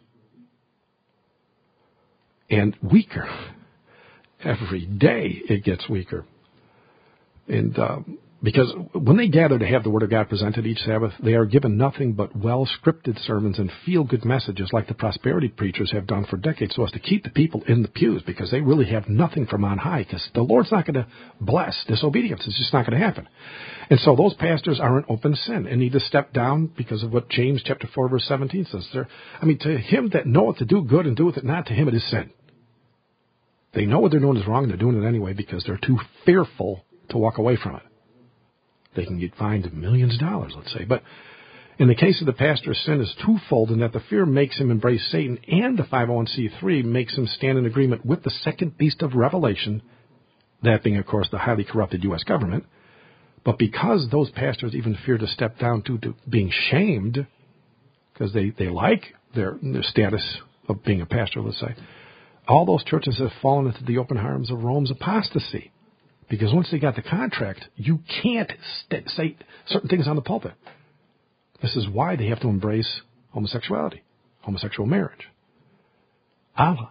and weaker. Every day it gets weaker. And uh, because when they gather to have the Word of God presented each Sabbath, they are given nothing but well-scripted sermons and feel-good messages like the prosperity preachers have done for decades, so as to keep the people in the pews, because they really have nothing from on high, because the Lord's not going to bless disobedience. It's just not going to happen. And so those pastors are in open sin and need to step down because of what James chapter four, verse seventeen says. There, I mean, to him that knoweth to do good and doeth it not, to him it is sin. They know what they're doing is wrong, and they're doing it anyway because they're too fearful to walk away from it. They can get fined millions of dollars, let's say. But in the case of the pastor, sin is twofold in that the fear makes him embrace Satan, and the five oh one c three makes him stand in agreement with the second beast of Revelation, that being, of course, the highly corrupted U S government. But because those pastors even fear to step down to, to being shamed, because they, they like their, their status of being a pastor, let's say, all those churches have fallen into the open arms of Rome's apostasy. Because once they got the contract, you can't st- say certain things on the pulpit. This is why they have to embrace homosexuality, homosexual marriage, Allah,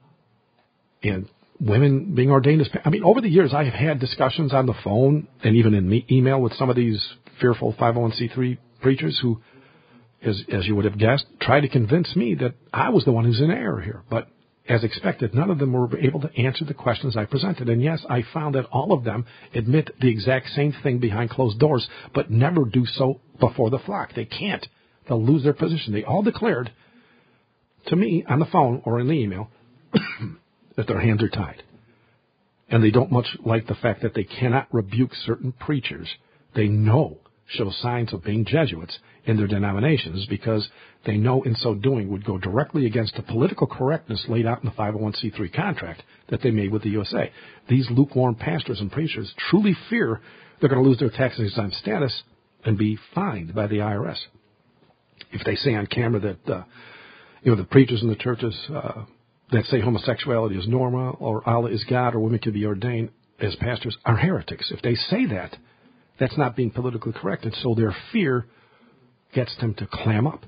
and women being ordained as... I mean, over the years, I have had discussions on the phone and even in me- email with some of these fearful five oh one c three preachers who, as, as you would have guessed, tried to convince me that I was the one who's in error here. But as expected, none of them were able to answer the questions I presented. And yes, I found that all of them admit the exact same thing behind closed doors, but never do so before the flock. They can't. They'll lose their position. They all declared to me on the phone or in the email that their hands are tied. And they don't much like the fact that they cannot rebuke certain preachers they know show signs of being Jesuits in their denominations, because they know in so doing would go directly against the political correctness laid out in the five oh one c three contract that they made with the U S A. These lukewarm pastors and preachers truly fear they're going to lose their tax-exempt status and be fined by the I R S. If they say on camera that uh, you know the preachers in the churches uh, that say homosexuality is normal, or Allah is God, or women can be ordained as pastors are heretics. If they say that, that's not being politically correct, and so their fear gets them to clam up.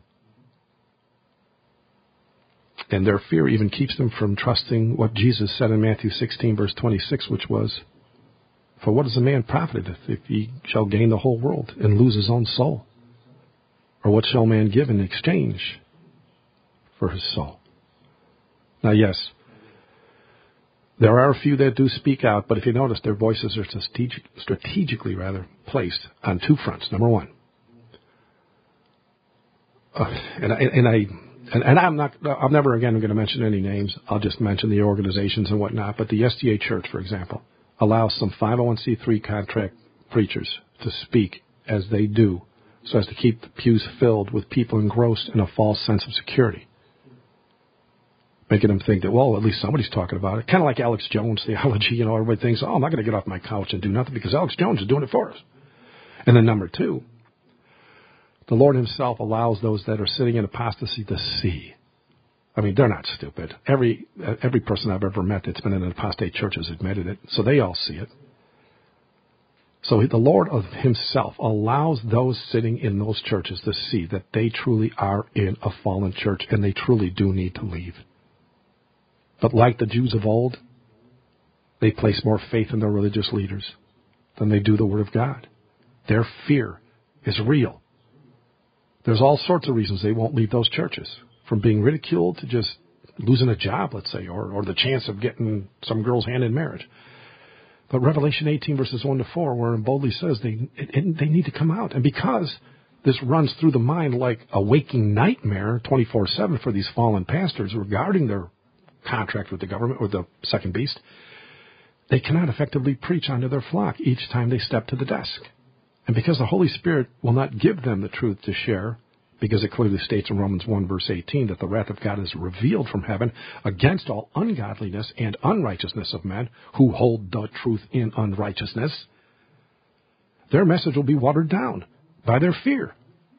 And their fear even keeps them from trusting what Jesus said in Matthew sixteen, verse twenty-six, which was, "For what is a man profited if, if he shall gain the whole world and lose his own soul? Or what shall a man give in exchange for his soul?" Now, yes, there are a few that do speak out, but if you notice, their voices are strategic, strategically rather placed on two fronts. Number one, uh, and, I, and I and, and I'm not, I'm never again going to mention any names. I'll just mention the organizations and whatnot. But the S D A Church, for example, allows some five oh one c three contract preachers to speak as they do, so as to keep the pews filled with people engrossed in a false sense of security, making them think that, well, at least somebody's talking about it. Kind of like Alex Jones theology, you know, everybody thinks, oh, I'm not going to get off my couch and do nothing because Alex Jones is doing it for us. And then number two, the Lord himself allows those that are sitting in apostasy to see. I mean, they're not stupid. Every every person I've ever met that's been in an apostate church has admitted it, so they all see it. So the Lord of himself allows those sitting in those churches to see that they truly are in a fallen church and they truly do need to leave. But like the Jews of old, they place more faith in their religious leaders than they do the Word of God. Their fear is real. There's all sorts of reasons they won't leave those churches, from being ridiculed to just losing a job, let's say, or, or the chance of getting some girl's hand in marriage. But Revelation eighteen, verses one to four, where it boldly says they it, it, they need to come out. And because this runs through the mind like a waking nightmare twenty-four seven for these fallen pastors regarding their contract with the government or the second beast, they cannot effectively preach unto their flock each time they step to the desk. And because the Holy Spirit will not give them the truth to share, because it clearly states in Romans one, verse eighteen, that the wrath of God is revealed from heaven against all ungodliness and unrighteousness of men who hold the truth in unrighteousness, their message will be watered down by their fear,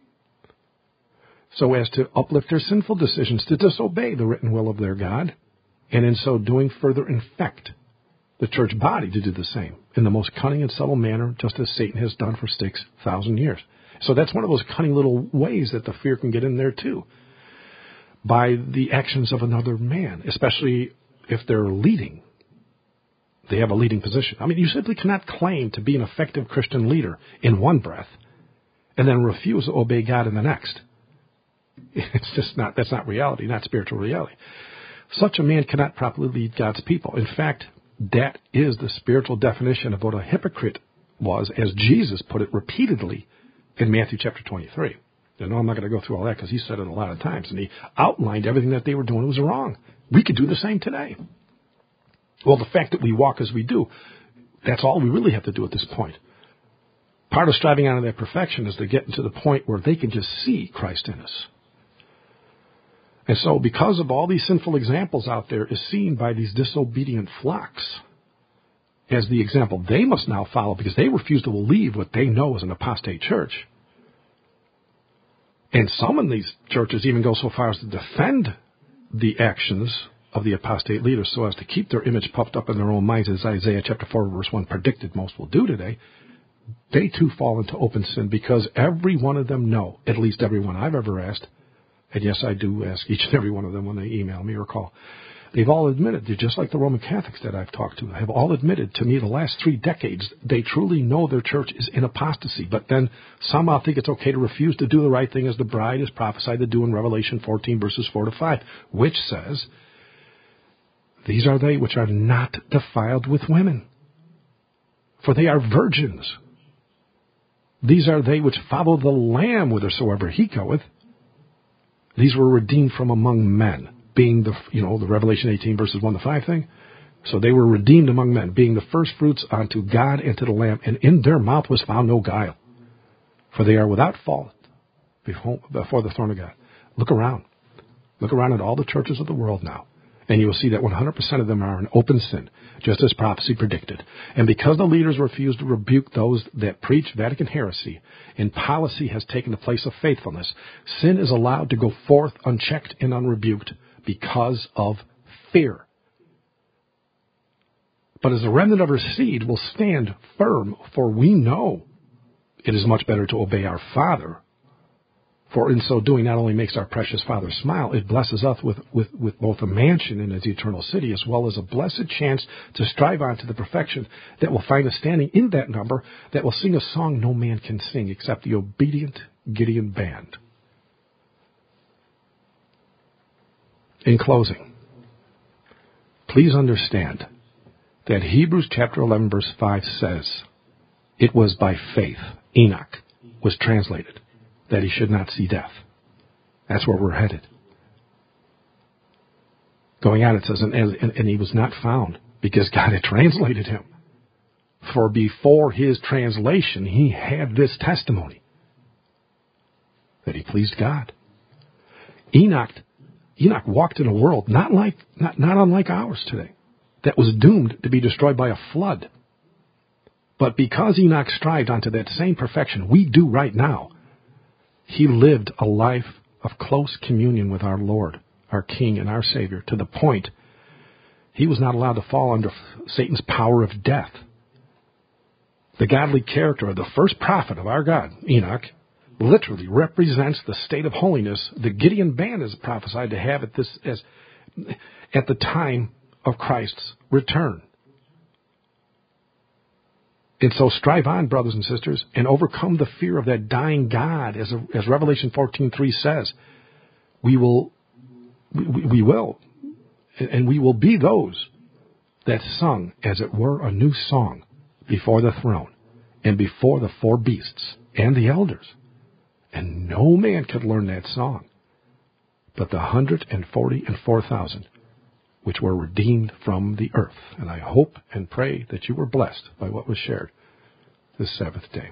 so as to uplift their sinful decisions to disobey the written will of their God, and in so doing further infect the church body to do the same in the most cunning and subtle manner, just as Satan has done for six thousand years. So that's one of those cunning little ways that the fear can get in there too, by the actions of another man, especially if they're leading. They have a leading position. I mean, you simply cannot claim to be an effective Christian leader in one breath and then refuse to obey God in the next. It's just not, that's not reality, not spiritual reality. Such a man cannot properly lead God's people. In fact, that is the spiritual definition of what a hypocrite was, as Jesus put it repeatedly in Matthew chapter twenty-three. And no, I'm not going to go through all that because he said it a lot of times. And he outlined everything that they were doing was wrong. We could do the same today. Well, the fact that we walk as we do, that's all we really have to do at this point. Part of striving out of that perfection is to get into the point where they can just see Christ in us. And so because of all these sinful examples out there is seen by these disobedient flocks as the example they must now follow, because they refuse to believe what they know is an apostate church. And some in these churches even go so far as to defend the actions of the apostate leaders so as to keep their image puffed up in their own minds, as Isaiah chapter four, verse one predicted most will do today. They too fall into open sin because every one of them know, at least every one I've ever asked, and yes, I do ask each and every one of them when they email me or call, they've all admitted, they're just like the Roman Catholics that I've talked to, have all admitted to me the last three decades, they truly know their church is in apostasy, but then somehow think it's okay to refuse to do the right thing as the bride is prophesied to do in Revelation fourteen, verses four to five, which says, these are they which are not defiled with women, for they are virgins. These are they which follow the Lamb whithersoever he goeth. These were redeemed from among men, being the, you know, the Revelation eighteen verses one to five thing. So they were redeemed among men, being the first fruits unto God and to the Lamb, and in their mouth was found no guile. For they are without fault before the throne of God. Look around. Look around at all the churches of the world now, and you will see that one hundred percent of them are in open sin, just as prophecy predicted. And because the leaders refuse to rebuke those that preach Vatican heresy, and policy has taken the place of faithfulness, sin is allowed to go forth unchecked and unrebuked because of fear. But as the remnant of her seed will stand firm, for we know it is much better to obey our Father, for in so doing not only makes our precious Father smile, it blesses us with, with, with both a mansion in his eternal city, as well as a blessed chance to strive on to the perfection that will find us standing in that number, that will sing a song no man can sing except the obedient Gideon band. In closing, please understand that Hebrews chapter eleven verse five says, it was by faith Enoch was translated, that he should not see death. That's where we're headed. Going on, it says, and, and, and he was not found because God had translated him. For before his translation, he had this testimony. that he pleased God. Enoch, Enoch walked in a world not like, not, not unlike ours today, that was doomed to be destroyed by a flood. But because Enoch strived onto that same perfection we do right now, he lived a life of close communion with our Lord, our King, and our Savior, to the point he was not allowed to fall under Satan's power of death. The godly character of the first prophet of our God, Enoch, literally represents the state of holiness that Gideon Ban is prophesied to have at this as at the time of Christ's return. And so strive on, brothers and sisters, and overcome the fear of that dying God, as as Revelation fourteen three says. We will, we, we will, and we will be those that sung, as it were, a new song before the throne and before the four beasts and the elders. And no man could learn that song but the hundred and forty and four thousand which were redeemed from the earth. And I hope and pray that you were blessed by what was shared this Sabbath day.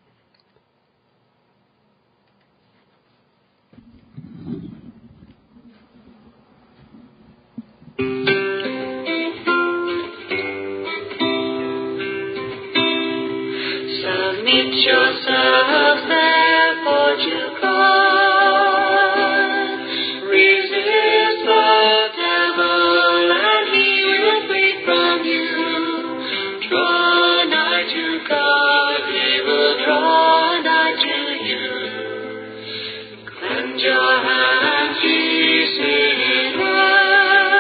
Submit yourselves therefore to God. Resist the devil and he will flee from you. Draw nigh to God, he will draw nigh to you. Cleanse your hands, ye sinners,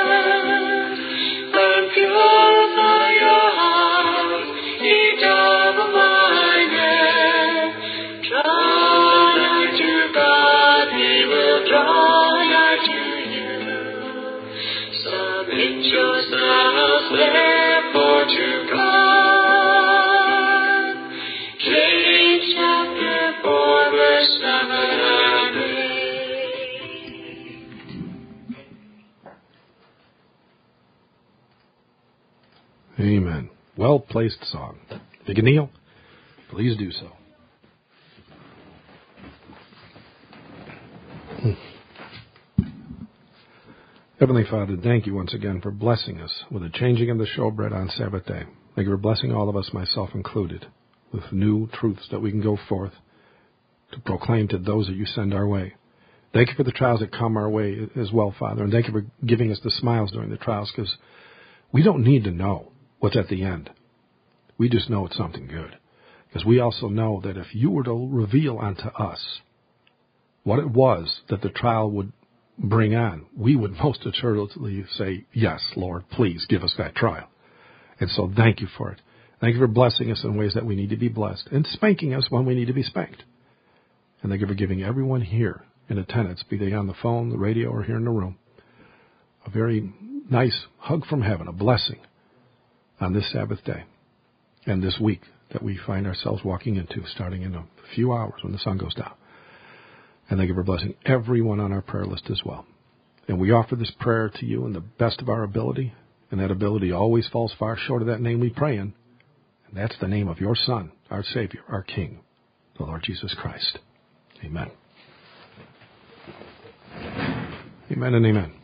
and purify your hearts, ye double-minded. Draw nigh to God, he will draw nigh to you. Submit yourselves therefore to God. James chapter four, verse seven and eight. Amen. Well-placed song. If you can kneel, please do so. Heavenly Father, thank you once again for blessing us with the changing of the showbread on Sabbath day. Thank you for blessing all of us, myself included, with new truths that we can go forth to proclaim to those that you send our way. Thank you for the trials that come our way as well, Father, and thank you for giving us the smiles during the trials, because we don't need to know what's at the end. We just know it's something good, because we also know that if you were to reveal unto us what it was that the trial would bring on, we would most assuredly say, yes, Lord, please give us that trial. And so thank you for it. Thank you for blessing us in ways that we need to be blessed, and spanking us when we need to be spanked. And thank you for giving everyone here in attendance, be they on the phone, the radio, or here in the room, a very nice hug from heaven, a blessing on this Sabbath day and this week that we find ourselves walking into, starting in a few hours when the sun goes down. And thank you for blessing everyone on our prayer list as well. And we offer this prayer to you in the best of our ability, and that ability always falls far short of that name we pray in. And that's the name of your Son, our Savior, our King, the Lord Jesus Christ. Amen. Amen and amen.